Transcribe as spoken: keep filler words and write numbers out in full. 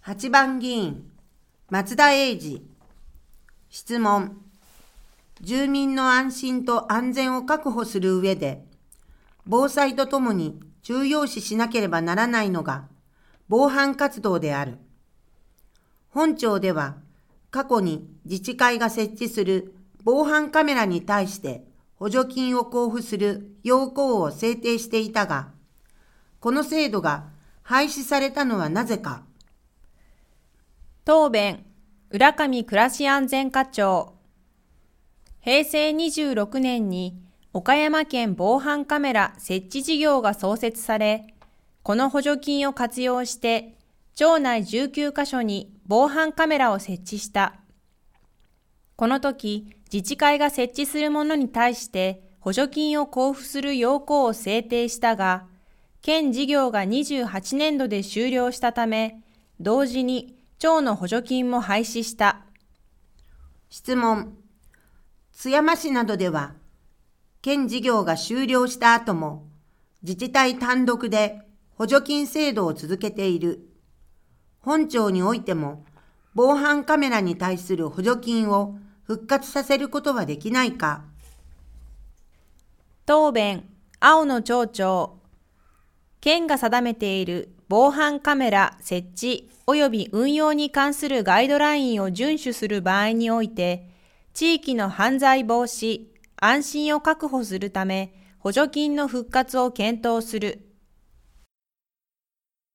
はちばん議員、松田英二。質問。住民の安心と安全を確保する上で、防災とともに重要視しなければならないのが防犯活動である。本庁では、過去に自治会が設置する防犯カメラに対して補助金を交付する要項を制定していたが、この制度が廃止されたのはなぜか。 答弁、浦上暮らし安全課長。へいせいにじゅうろくねんに岡山県防犯カメラ設置事業が創設され、この補助金を活用して町内じゅうきゅうかしょに防犯カメラを設置した。この時、自治会が設置するものに対して補助金を交付する要項を制定したが、県事業がにじゅうはちねんどで終了したため、同時に町の補助金も廃止した。 質問。津山市などでは、県事業が終了した後も、自治体単独で補助金制度を続けている。本庁においても、防犯カメラに対する補助金を復活させることはできないか。 答弁、青野町長。県が定めている防犯カメラ設置及び運用に関するガイドラインを遵守する場合において、地域の犯罪防止、安心を確保するため、補助金の復活を検討する。